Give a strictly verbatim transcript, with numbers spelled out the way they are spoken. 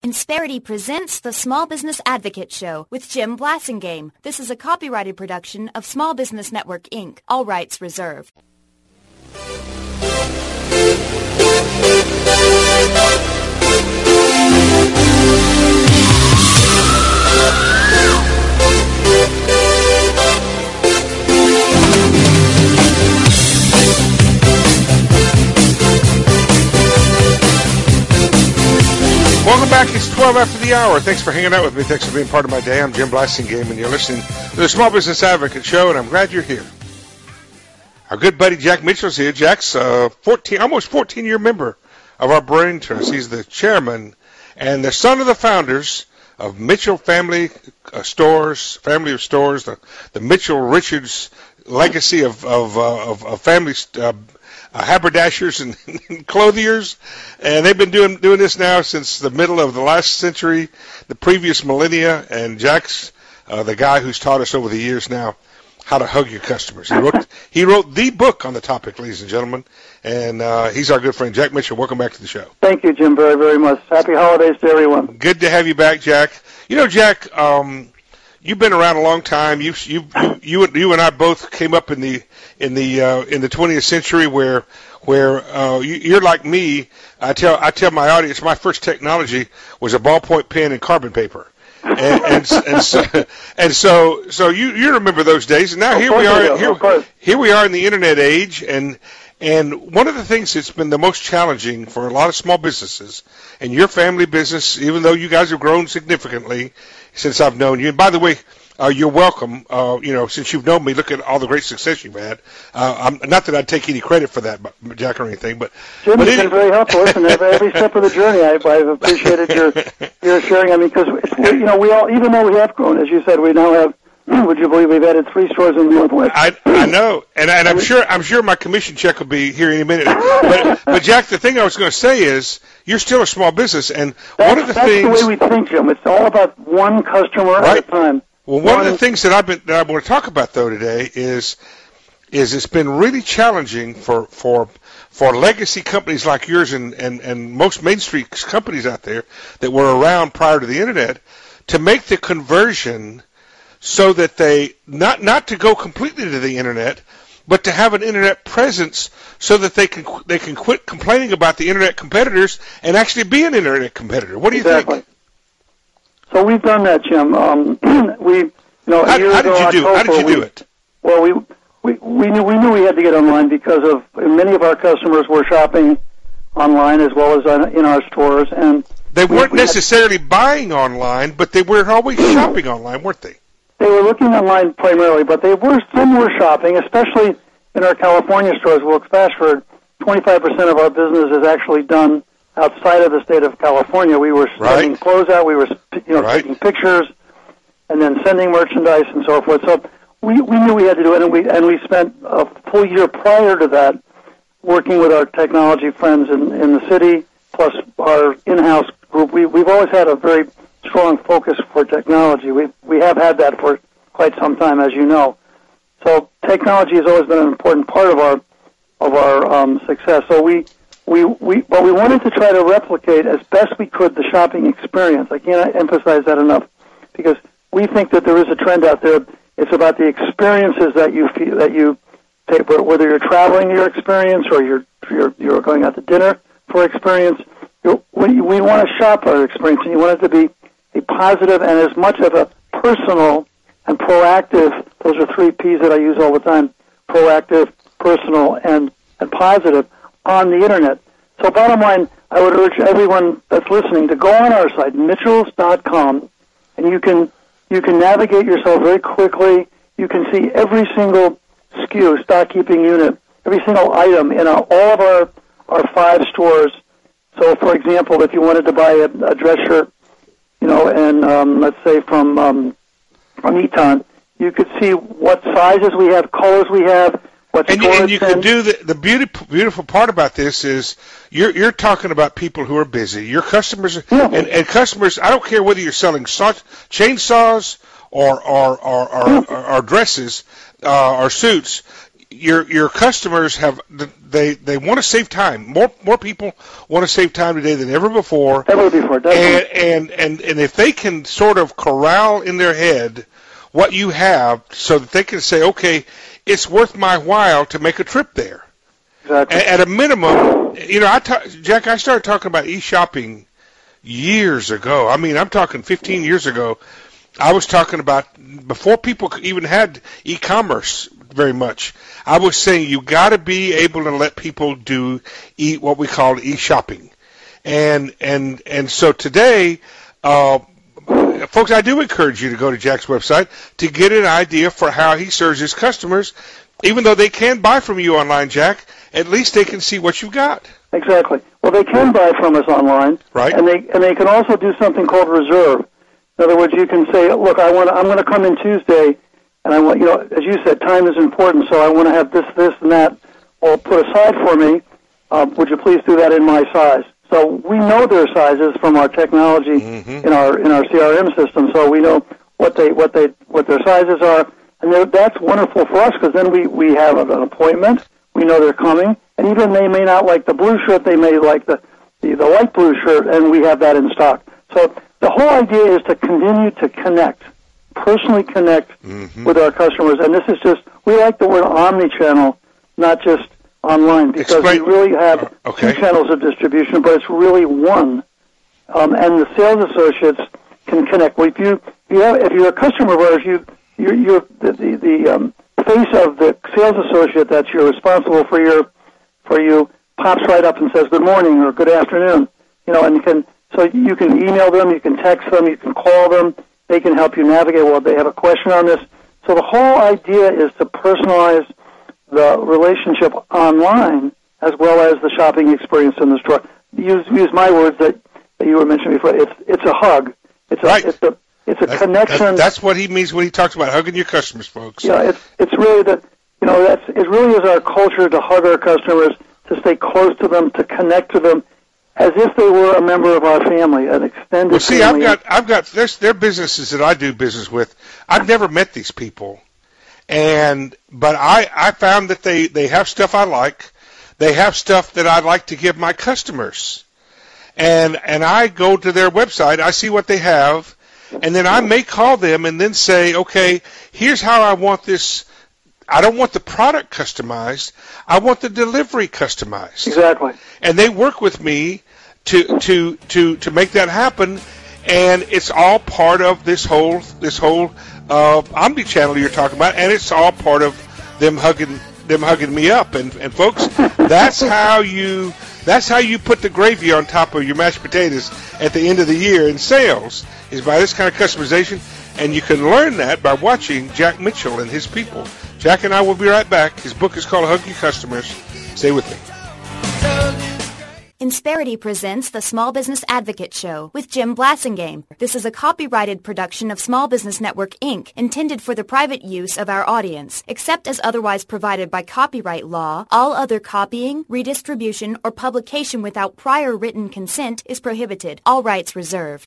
Insperity presents the Small Business Advocate Show with Jim Blasingame. This is a copyrighted production of Small Business Network, Incorporated. All rights reserved. Welcome back. It's twelve after the hour. Thanks for hanging out with me. Thanks for being part of my day. I'm Jim Blasingame, and you're listening to the Small Business Advocate Show, and I'm glad you're here. Our good buddy Jack Mitchell's here. Jack's a fourteen, almost fourteen-year member of our Brain Trust. He's the chairman and the son of the founders of Mitchell Family uh, Stores, Family of Stores, the, the Mitchell Richards legacy of of, uh, of, of family uh, Uh, haberdashers and, and clothiers, and they've been doing doing this now since the middle of the last century, the previous millennia. And Jack's uh, the guy who's taught us over the years now how to hug your customers. He wrote he wrote the book on the topic, ladies and gentlemen, and uh, he's our good friend Jack Mitchell. Welcome back to the show. Thank you, Jim, very very much. Happy holidays to everyone. Good to have you back, Jack. You know, Jack, um, you've been around a long time. You you you you, you and I both came up in the in the uh, in the twentieth century, where where uh, you, you're like me. I tell I tell my audience, my first technology was a ballpoint pen and carbon paper, and and, and so and so so you you remember those days. And now here we are here, here we are in the internet age, and and one of the things that's been the most challenging for a lot of small businesses, and your family business, even though you guys have grown significantly since I've known you. And by the way, Uh, you're welcome. Uh, you know, since you've known me, look at all the great success you've had. Uh, I'm, not that I'd take any credit for that, Jack, or anything, but Jim, but it's any- been very helpful. Listen, every step of the journey, I, I've appreciated your your sharing. I mean, because you know, we all, even though we have grown, as you said, we now have. Would you believe we've added three stores in the Northwest? I I know, and and I'm sure I'm sure my commission check will be here any minute. But but Jack, the thing I was going to say is you're still a small business, and that's, one of the that's things the way we think, Jim. It's all about one customer right. at a time. Well, one, one of the things that I've been that I want to talk about though today is is it's been really challenging for for for legacy companies like yours and, and, and most Main Street companies out there that were around prior to the internet to make the conversion so that they not not to go completely to the internet, but to have an internet presence so that they can they can quit complaining about the internet competitors and actually be an internet competitor. What do you exactly. think? So we've done that, Jim. Um, we, you know, a how, year how ago, did you do? October, How did you we, do it? Well, we we we knew we knew we had to get online because of many of our customers were shopping online as well as in our stores, and they weren't we, we necessarily had, buying online, but they were always shopping online, weren't they? They were looking online primarily, but they were some were shopping, especially in our California stores. Wilkes Bashford, twenty-five percent of our business is actually done outside of the state of California. We were sending right. clothes out, we were you know right. taking pictures, and then sending merchandise and so forth. So we we knew we had to do it, and we and we spent a full year prior to that working with our technology friends in, in the city, plus our in-house group. We we've always had a very strong focus for technology. We we have had that for quite some time, as you know. So technology has always been an important part of our of our um, success. So we. We, we, but we wanted to try to replicate as best we could the shopping experience. I can't emphasize that enough because we think that there is a trend out there. It's about the experiences that you feel, that you take, whether you're traveling your experience or you're you're, you're going out to dinner for experience. You're, we, we want to shop our experience, and you want it to be a positive and as much of a personal and proactive. Those are three P's that I use all the time: proactive, personal, and and positive. On the internet. So bottom line, I would urge everyone that's listening to go on our site, mitchells dot com, and you can you can navigate yourself very quickly. You can see every single S K U, stock keeping unit, every single item in our, all of our, our five stores. So, for example, if you wanted to buy a, a dress shirt, you know, and um, let's say from um, from Eton, you could see what sizes we have, colors we have. And you, and you can do the the beautiful beautiful part about this is you're you're talking about people who are busy. Your customers yeah. and, and customers. I don't care whether you're selling saw, chainsaws or or or, or, yeah. or, or dresses uh, or suits. your your customers have they they want to save time. More more people want to save time today than ever before. Ever before, definitely. And, and and and if they can sort of corral in their head what you have, so that they can say, okay, it's worth my while to make a trip there. Exactly. At, at a minimum, you know, I ta- Jack, I started talking about e-shopping years ago. I mean, I'm talking fifteen years ago. I was talking about before people even had e-commerce very much. I was saying you got to be able to let people do e what we call e-shopping, and and and so today, uh, folks, I do encourage you to go to Jack's website to get an idea for how he serves his customers. Even though they can buy from you online, Jack, at least they can see what you've got. Exactly. Well, they can buy from us online, right? And they and they can also do something called reserve. In other words, you can say, look, I want I'm going to come in Tuesday, and I want, you know, as you said, time is important, so I want to have this, this, and that all put aside for me. Um, would you please do that in my size? So we know their sizes from our technology mm-hmm. in our in our C R M system, so we know what they what they what their sizes are, and that's wonderful for us because then we we have an appointment. We know they're coming, and even they may not like the blue shirt, they may like the the, the light blue shirt, and we have that in stock. So the whole idea is to continue to connect, personally connect mm-hmm. with our customers. And this is just, we like the word omni-channel, not just online, because Explain. we really have uh, okay. two channels of distribution, but it's really one. Um, and the sales associates can connect. Well, if, you, if, you have, if you're a customer of ours, you, you're, you're the, the, the um, face of the sales associate that you're responsible for your for you pops right up and says good morning or good afternoon. You know, and you can so you can email them, you can text them, you can call them. They can help you navigate. Well, they have a question on this. So the whole idea is to personalize the relationship online as well as the shopping experience in the store. Use use my words that, that you were mentioning before. It's it's a hug. It's a right. it's a it's a that's, connection. That's, that's what he means when he talks about hugging your customers, folks. Yeah, it's it's really that you know that's it. Really is our culture to hug our customers, to stay close to them, to connect to them, as if they were a member of our family, an extended. Well, see, family. I've got I've got there's there are businesses that I do business with. I've never met these people, and but I I found that they they have stuff I like. They have stuff that I'd like to give my customers, and and I go to their website. I see what they have. And then I may call them and then say, okay, here's how I want this. I don't want the product customized. I want the delivery customized. Exactly. And they work with me to to to to make that happen. And it's all part of this whole this whole uh, omni-channel you're talking about, and it's all part of them hugging them hugging me up. And and folks, that's how you that's how you put the gravy on top of your mashed potatoes at the end of the year in sales. Is by this kind of customization, and you can learn that by watching Jack Mitchell and his people. Jack and I will be right back. His book is called Hug Your Customers. Stay with me. Insperity presents the Small Business Advocate Show with Jim Blasingame. This is a copyrighted production of Small Business Network, Incorporated, intended for the private use of our audience. Except as otherwise provided by copyright law, all other copying, redistribution, or publication without prior written consent is prohibited. All rights reserved.